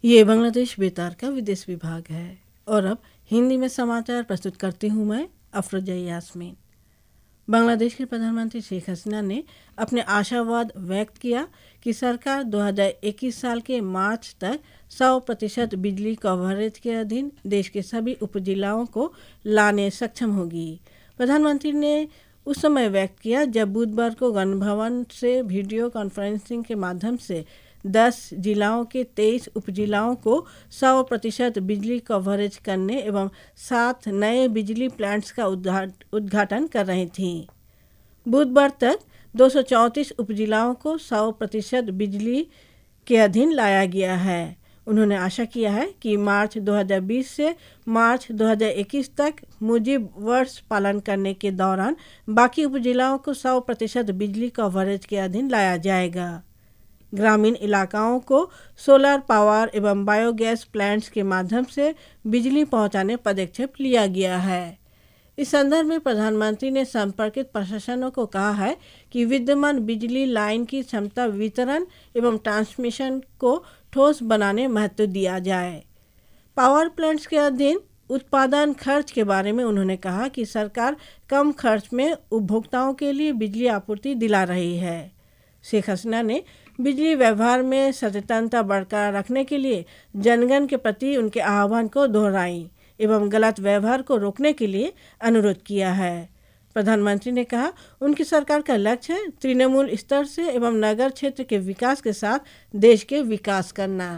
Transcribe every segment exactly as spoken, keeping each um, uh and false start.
ये बांग्लादेश बेतार का विदेश विभाग है और अब हिंदी में समाचार प्रस्तुत करती हूँ मैं अफरोजा यास्मीन। बांग्लादेश के प्रधानमंत्री शेख हसीना ने अपने आशावाद व्यक्त किया कि सरकार दो हज़ार इक्कीस साल के मार्च तक सौ प्रतिशत बिजली कवरेज के अधीन देश के सभी उपजिलाओं को लाने सक्षम होगी। प्रधानमंत्री ने उस समय व्यक्त किया जब बुधवार को गणभवन से वीडियो कॉन्फ्रेंसिंग के माध्यम से दस जिलाओं के तेईस उपजिलाओं को सौ प्रतिशत बिजली कवरेज करने एवं सात नए बिजली प्लांट्स का उद्घाटन कर रही थी। बुधवार तक दो सौ चौंतीस उपजिलाओं को सौ प्रतिशत बिजली के अधीन लाया गया है। उन्होंने आशा किया है कि मार्च दो हज़ार बीस से मार्च दो हज़ार इक्कीस तक मुजिब वर्ष पालन करने के दौरान बाकी उपजिलाओं को सौ प्रतिशत बिजली कवरेज के अधीन लाया जाएगा। ग्रामीण इलाकाओं को सोलर पावर एवं बायोगैस प्लांट्स के माध्यम से बिजली पहुंचाने पदक्षेप लिया गया है। इस संदर्भ में प्रधानमंत्री ने संपर्कित प्रशासनों को कहा है कि विद्यमान बिजली लाइन की क्षमता वितरण एवं ट्रांसमिशन को ठोस बनाने महत्व दिया जाए। पावर प्लांट्स के अधीन उत्पादन खर्च के बारे में उन्होंने कहा कि सरकार कम खर्च में उपभोक्ताओं के लिए बिजली आपूर्ति दिला रही है। शेख हसीना ने बिजली व्यवहार में सचेतनता बरकरार रखने के लिए जनगण के प्रति उनके आह्वान को दोहराई एवं गलत व्यवहार को रोकने के लिए अनुरोध किया है। प्रधानमंत्री ने कहा उनकी सरकार का लक्ष्य है तृणमूल स्तर से एवं नगर क्षेत्र के विकास के साथ देश के विकास करना।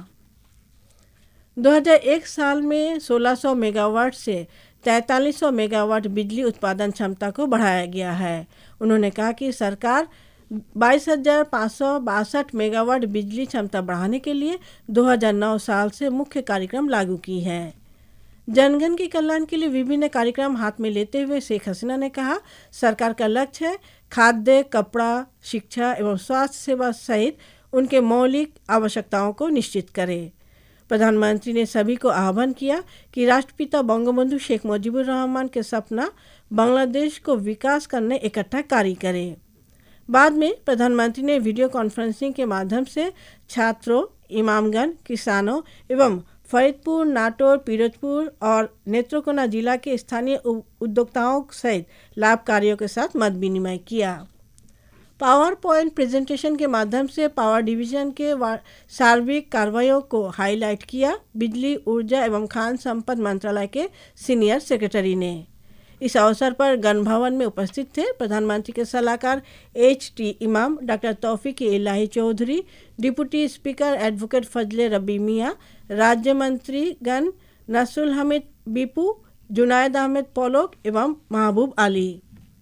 दो हज़ार एक साल में सोलह सौ मेगावाट से तैंतालीस सौ मेगावाट बिजली उत्पादन क्षमता को बढ़ाया गया है। उन्होंने कहा कि सरकार बाईस हजार पाँच सौ बासठ मेगावाट बिजली क्षमता बढ़ाने के लिए दो हज़ार नौ साल से मुख्य कार्यक्रम लागू की है। जनगण के कल्याण के लिए विभिन्न कार्यक्रम हाथ में लेते हुए शेख हसीना ने कहा सरकार का लक्ष्य है खाद्य, कपड़ा, शिक्षा एवं स्वास्थ्य सेवा सहित उनके मौलिक आवश्यकताओं को निश्चित करे। प्रधानमंत्री ने सभी को आह्वान किया कि राष्ट्रपिता बंगबंधु शेख मुजीबुर रहमान के सपना बांग्लादेश को विकास करने इकट्ठा कार्य करे। बाद में प्रधानमंत्री ने वीडियो कॉन्फ्रेंसिंग के माध्यम से छात्रों, इमामगण, किसानों एवं फरीदपुर, नाटोर, पीरोजपुर और नेत्रोकोना जिला के स्थानीय उद्योक्ताओं सहित लाभकारियों के साथ मत विनिमय किया। पावर पॉइंट प्रेजेंटेशन के माध्यम से पावर डिवीजन के सार्वजनिक कार्रवाइयों को हाईलाइट किया बिजली, ऊर्जा एवं खान संपदा मंत्रालय के सीनियर सेक्रेटरी ने। इस अवसर पर गणभवन में उपस्थित थे प्रधानमंत्री के सलाहकार H T Imam, doctor Taufiq Elahi Chowdhury, deputy speaker advocate Fazle Rabbi Mian, राज्य मंत्री गण नसरुल हमीद बीपू, जुनायद अहमद पोलोक एवं महबूब अली।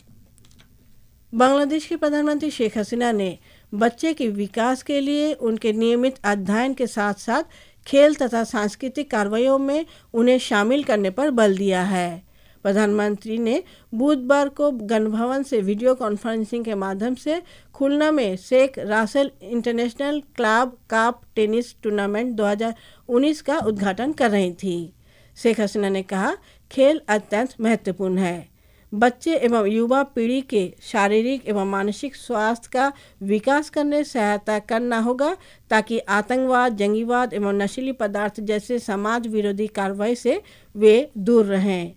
बांग्लादेश के प्रधानमंत्री शेख हसीना ने बच्चे के विकास के लिए उनके नियमित अध्ययन के साथ साथ खेल तथा सांस्कृतिक कार्रवाइयों में उन्हें शामिल करने पर बल दिया है। प्रधानमंत्री ने बुधवार को गणभवन से वीडियो कॉन्फ्रेंसिंग के माध्यम से खुलना में Sheikh Russel international club cup tennis tournament दो हज़ार उन्नीस का उद्घाटन कर रही थी। शेख हसीना ने कहा खेल अत्यंत महत्वपूर्ण है। बच्चे एवं युवा पीढ़ी के शारीरिक एवं मानसिक स्वास्थ्य का विकास करने सहायता करना होगा ताकि आतंकवाद, जंगीवाद एवं नशीली पदार्थ जैसे समाज विरोधी कार्रवाई से वे दूर रहें।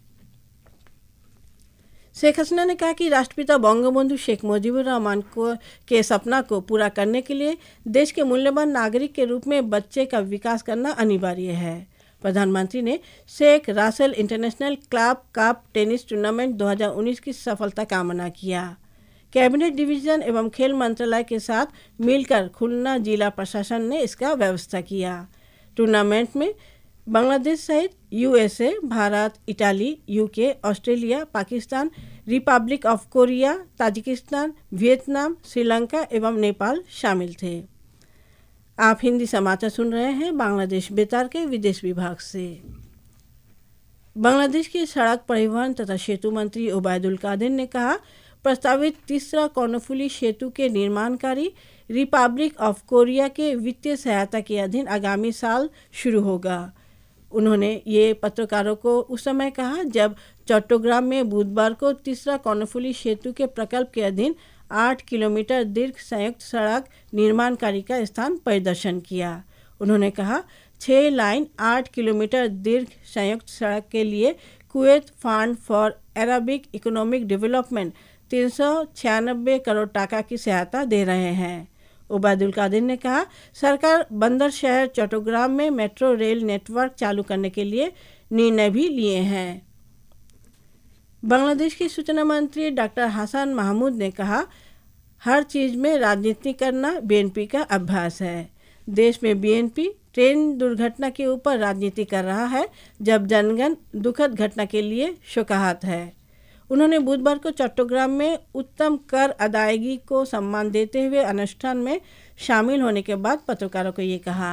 शेख हसीना ने कहा कि राष्ट्रपिता बंगबंधु शेख मुजीबुर रहमान को के सपना को पूरा करने के लिए देश के मूल्यवान नागरिक के रूप में बच्चे का विकास करना अनिवार्य है। प्रधानमंत्री ने Sheikh Russel international club cup tennis tournament दो हज़ार उन्नीस की सफलता कामना किया। कैबिनेट डिवीजन एवं खेल मंत्रालय के साथ मिलकर खुलना जिला प्रशासन ने इसका व्यवस्था किया। टूर्नामेंट में बांग्लादेश सहित USA, Bharat, Italy, UK, Australia, Pakistan, republic of Korea, Tajikistan, Vietnam, Sri Lanka एवं नेपाल शामिल थे। आप हिंदी समाचार सुन रहे हैं बांग्लादेश बेतार के विदेश विभाग से। बांग्लादेश के सड़क परिवहन तथा सेतु मंत्री ओबायदुल कादिर ने कहा प्रस्तावित तीसरा कर्णफुली सेतु के निर्माण कार्य रिपब्लिक ऑफ कोरिया के वित्तीय सहायता के अधीन आगामी साल शुरू होगा। उन्होंने ये पत्रकारों को उस समय कहा जब चट्टग्राम में बुधवार को तीसरा कर्णफुली सेतु के प्रकल्प के अधीन आठ किलोमीटर दीर्घ संयुक्त सड़क निर्माण कार्य का स्थान परिदर्शन किया। उन्होंने कहा छः लाइन आठ किलोमीटर दीर्घ संयुक्त सड़क के लिए Kuwait fund for Arabic economic development तीन सौ छियानबे करोड़ टाका की सहायता दे रहे हैं। उबैदुल कादिर ने कहा, सरकार बंदर शहर चट्टग्राम में मेट्रो रेल नेटवर्क चालू करने के लिए निर्णय भी लिए हैं। बांग्लादेश के सूचना मंत्री डॉक्टर हसन महमूद ने कहा, हर चीज़ में राजनीति करना बीएनपी का अभ्यास है। देश में बीएनपी ट्रेन दुर्घटना के ऊपर राजनीति कर रहा है, जब जनगण दुखद घटना के लिए शोकाहत है। उन्होंने बुधवार को चट्टग्राम में उत्तम कर अदायगी को सम्मान देते हुए अनुष्ठान में शामिल होने के बाद पत्रकारों को ये कहा।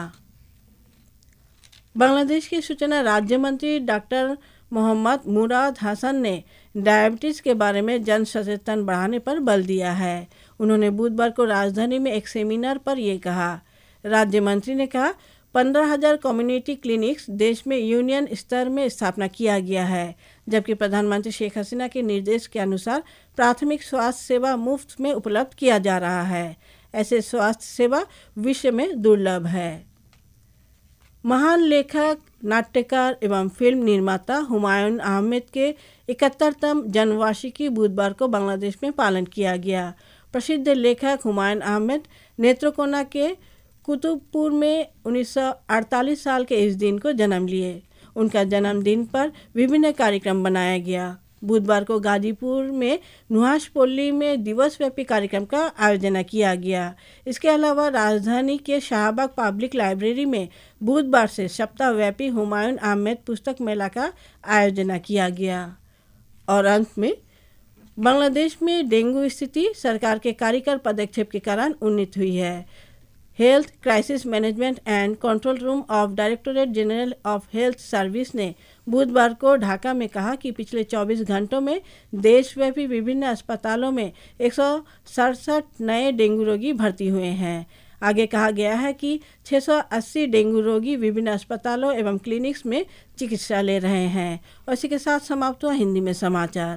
बांग्लादेश के सूचना राज्य मंत्री डॉक्टर मोहम्मद मुराद हसन ने डायबिटीज़ के बारे में जन सचेतन बढ़ाने पर बल दिया है। उन्होंने बुधवार को राजधानी में एक सेमिनार पर यह कहा। राज्य मंत्री ने कहा, पंद्रह हजार कम्युनिटी क्लिनिक्स देश में यूनियन स्तर में स्थापना किया गया है, जबकि प्रधानमंत्री शेख हसीना के निर्देश के अनुसार प्राथमिक स्वास्थ्य सेवा मुफ्त में उपलब्ध किया जा रहा है। ऐसे स्वास्थ्य सेवा विश्व में दुर्लभ है। महान लेखक, नाट्यकार एवं फिल्म निर्माता हुमायूं अहमद के इकहत्तरतम जन्मवार्षिकी बुधवार को बांग्लादेश में पालन किया गया। प्रसिद्ध लेखक हुमायूं अहमद नेत्रकोना के कुतुबपुर में उन्नीस सौ अड़तालीस साल के इस दिन को जन्म लिए। उनका जन्मदिन पर विभिन्न कार्यक्रम बनाया गया। बुधवार को गाजीपुर में नुहासपल्ली में दिवस व्यापी कार्यक्रम का आयोजन किया गया। इसके अलावा राजधानी के शाहबाग पब्लिक लाइब्रेरी में बुधवार से सप्ताहव्यापी हुमायूं अहमद पुस्तक मेला का आयोजन किया गया। और अंत में बांग्लादेश में डेंगू स्थिति सरकार के कार्यकर पदक्षेप के कारण उन्नत हुई है। Health crisis management and control room of directorate general of health service ने बुधवार को ढाका में कहा कि पिछले चौबीस घंटों में देशव्यापी विभिन्न अस्पतालों में एक सौ सड़सठ नए डेंगू रोगी भर्ती हुए हैं। आगे कहा गया है कि छह सौ अस्सी डेंगू रोगी विभिन्न अस्पतालों एवं क्लिनिक्स में चिकित्सा ले रहे हैं। और इसी के साथ समाप्त हुआ हिंदी में समाचार।